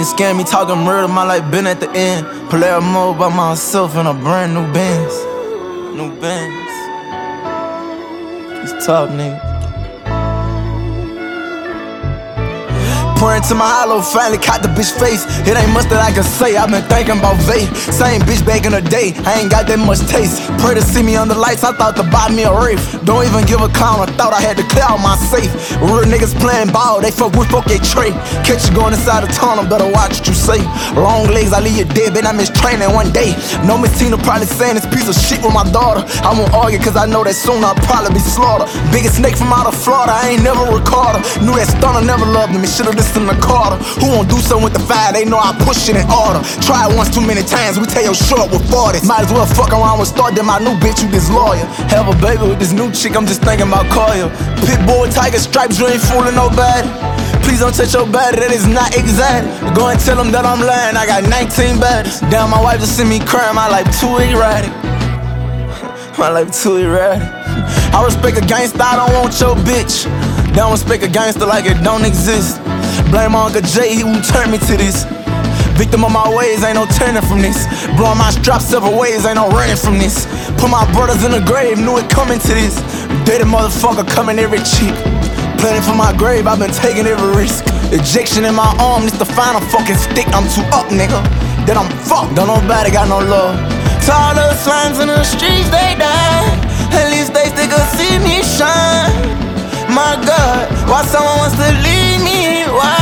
Niggas scaring me, talking murder, my life been at the end. Player mode by myself in a brand new Benz. New Benz. It's tough, nigga. Pouring to my hollow, finally caught the bitch face. It ain't much that I can say, I've been thinking about vape. Same bitch back in the day, I ain't got that much taste. Pray to see me on the lights, I thought to buy me a Wraith. Don't even give a clown, I thought I had to clear out my safe. Real niggas playing ball, they fuck with fuck they trade. Catch you going inside the tunnel, better watch what you say. Long legs, I leave you dead, but I miss training one day. No Miss Tina probably saying this piece of shit with my daughter. I won't argue cause I know that soon I'll probably be slaughtered. Biggest snake from out of Florida, I ain't never record her. Knew that stunner never loved me, should've listened to Carter. Who won't do something with the fire? They know I push it in order. Try it once too many times, we tell your short with 40s. Might as well fuck around with start, then my new bitch, you this lawyer. Have a baby with this new chick, I'm just thinking about Koya. Pitbull, tiger stripes, you ain't fooling nobody. Please don't touch your body, that is not exact. Go and tell them that I'm lying, I got 19 baddies. Damn, my wife just sent me crying, my life too erratic. My life too erratic. I respect a gangster, I don't want your bitch. They don't respect a gangster like it don't exist. Blame my Uncle Jay, he won't turn me to this. Victim of my ways, ain't no turning from this. Blowing my straps several ways, ain't no running from this. Put my brothers in the grave, knew it coming to this. Dirty motherfucker coming every cheek. Planning for my grave, I've been taking every risk. Ejection in my arm, this the final fucking stick. I'm too up, nigga, then I'm fucked. Don't nobody got no love. To all those slimes in the streets, they die. At least they still could see me shine. My God, why someone wants to leave me? Why?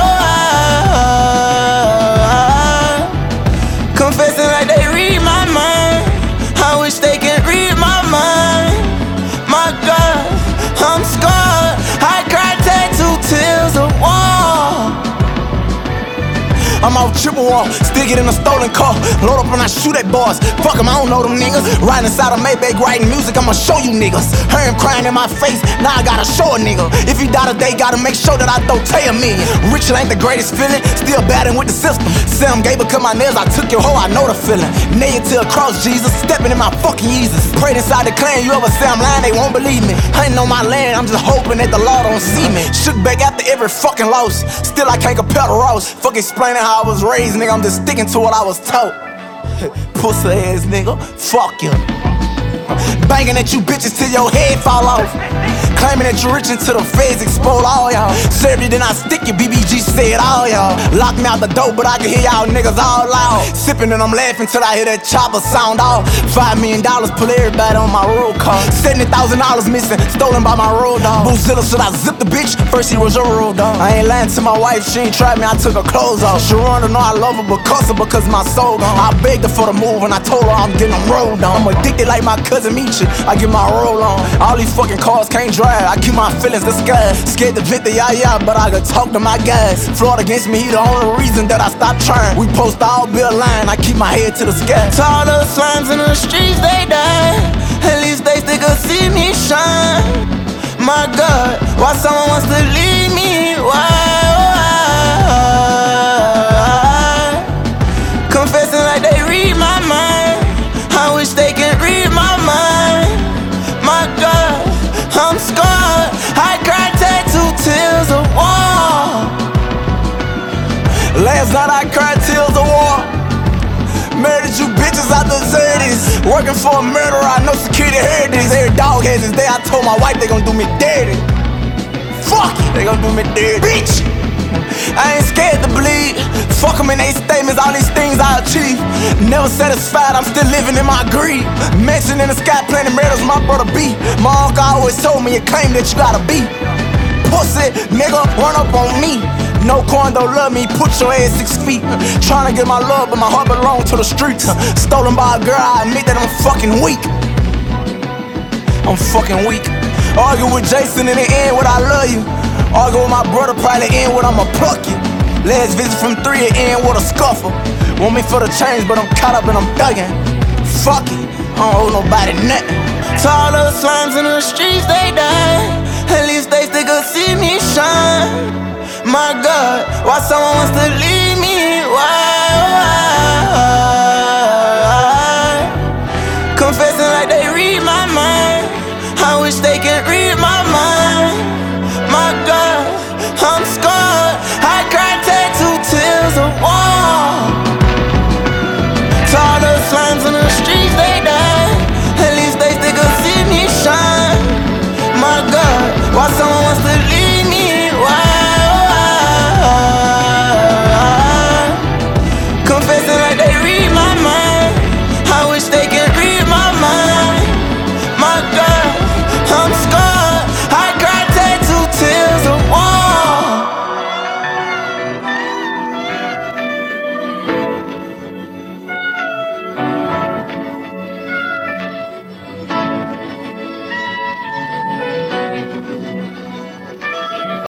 Confessing like they read my mind. I wish they can read my mind. My God, I'm scarred. I cried tattoo tears of war. I'm off triple wall, still get in a stolen car. Load up and I shoot at bars. Fuck 'em, I don't know them niggas. Riding inside a Maybach, writing music, I'ma show you niggas. Heard him crying in my face, now I gotta show a nigga. If he die today, gotta make sure that I don't tell a million. Rich ain't the greatest feeling, still battling with the system. Sam gave cut my nails, I took your hoe, I know the feeling. Nailed to a cross, Jesus, stepping in my fucking Jesus. Prayed inside the clan, you ever say I'm lying, they won't believe me. I ain't on my land, I'm just hoping that the law don't see me. Shook back after every fucking loss, still I can't compare to Ross. Fuck explaining how I was raised, nigga, I'm just sticking to what I was taught. Pussy ass nigga, fuck you. Banging at you bitches till your head fall off. Claiming that you're rich until the feds explode all y'all. Served it, then I stick you, BBG said all y'all. Lock me out the door, but I can hear y'all niggas all loud. Sipping and I'm laughing till I hear that chopper sound off. $5 million, put everybody on my roll call. $70,000 missing, stolen by my road dog. Boozilla, should I zip the bitch? First he was your road dog. I ain't lying to my wife, she ain't tried me, I took her clothes off. Sharonda know I love her because my soul gone. I begged her for the move and I told her I'm getting them rolled on. I'm addicted like my cousin Meech, I get my roll on. All these fucking cars can't drive, I keep my feelings disguised. Scared to vent the yah, but I could talk to my guys. Fraud against me, he the only reason that I stopped trying. We post all be a line, I keep my head to the sky. To all those slimes in the streets, they die. At least they still could see me shine. My God, why someone wants to leave me? Why? Confessing like they read my mind. I wish they can read my mind. My God, I'm scarred. I cried tattoo tears of war. Last night I cried tears of war. Murdered you bitches, I deserve this. Working for a murderer, I know security heard this. Every dog has his day, I told my wife they gon' do me dirty. Fuck it, they gon' do me dirty. Bitch, I ain't scared to bleed. Fuck 'em in they statements, all these things I achieve. Never satisfied, I'm still living in my greed. Mansion in the sky, planning murders, my brother B. My uncle always told me, you claim that you gotta be. Pussy, nigga, run up on me. No coin don't love me, put your ass 6 feet. Tryna get my love, but my heart belong to the streets. Stolen by a girl, I admit that I'm fucking weak. I'm fucking weak. Argue with Jason in the end, what I love you. Argue with my brother, probably end what I'ma pluck you. Last visit from 3 and end with a scuffle. Want me for the change, but I'm caught up and I'm thugging. Fuck it, I don't owe nobody nothing. To all those slimes in the streets, they die. At least they still could see me shine. My God, why someone wants to leave me? Why?